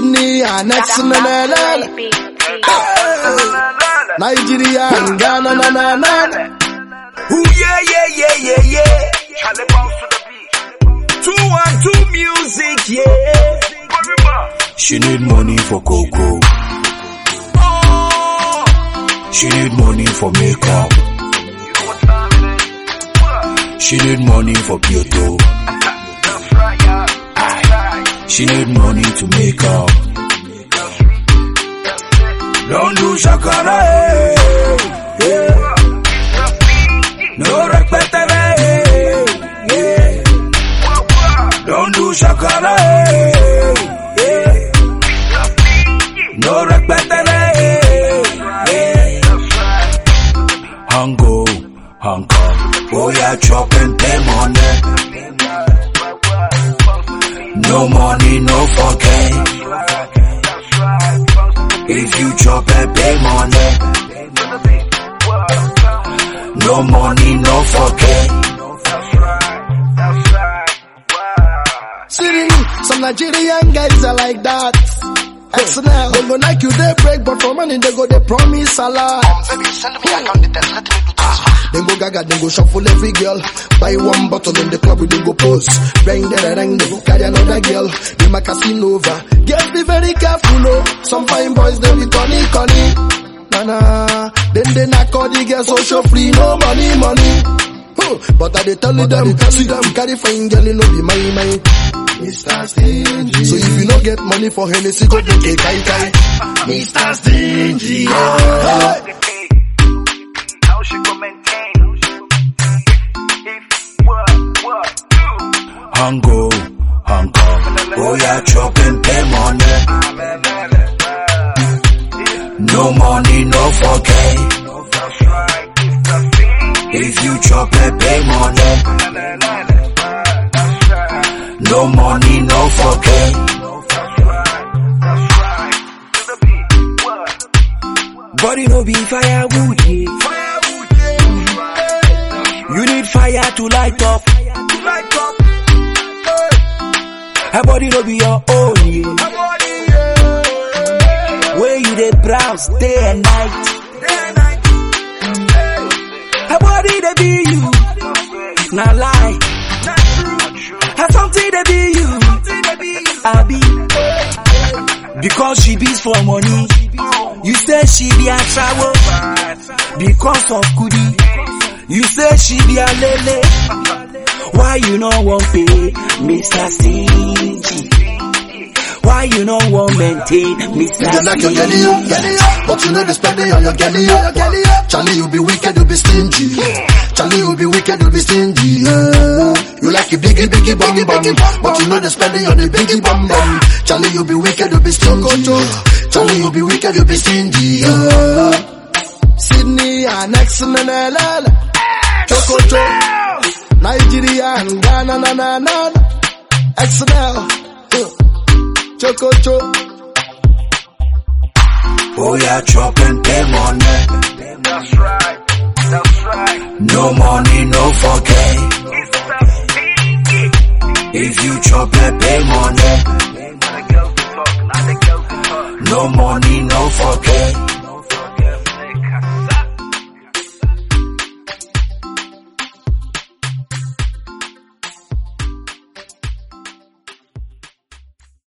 Sydney and Exnanana, Nigeria and Ghana, Ooh, yeah. Charlie bounce to the beat. 212 music, yeah. She need money for cocoa. She need money for makeup. She need money for Kyoto. She need money to make up. Don't do shakara, yeah. No respect, yeah. Don't do shakara, yeah. No respect, yeah. Hango, oh yeah, chop and pay money. No money, no forget. If you chop and pay money. No money, no forget. Sydney, some Nigerian guys are like that. Excellent. They go like you, they break, but for money they go, they promise a lot. Baby, send me a account details, let me do this. They go gaga, they go shuffle every girl. Buy one bottle in the club, they go pose. Bang, they go carry another girl. They make a scene over. Girls be very careful, oh. Some fine boys, they be conny. Nah. Then they knock all the girls, so show free, no money. But I they tell them, see them carry fine girl, no be my. Mr. Stingy. So if you don't get money for Hennessy, go drink a kai. Mr. Stingy. How she go maintain? What? Hango, oh yeah, chop and pay money. No money, no forget. If you chop and pay money. No money, no forget. Body no be firewood, yeah. You need fire to light up. Her body no be your own, yeah. Where you dey browse day and night. Her body dey be you, nah lie. Her something dey be you, I be. Because she beats for money. You say she be a shower. Because of goodie. You say she be a lele. Why you no want pay, Mr. Stingy? Why you no want maintain, Mr. You like your gelly, but you know the spending on your gelly. Charlie, you be wicked, you be stingy. Charlie, you be wicked, you be stingy. You like your biggie bum, but you know the spending on the biggie bum. Charlie, you be wicked, you be stingy. Charlie, you be wicked, you be stingy. Sydney and Exnanana, Chococho, Nigeria and Ghana, XNL, Chococho. Oh yeah, chop and pay money. That's right. No money, no forget. If you chop and pay money.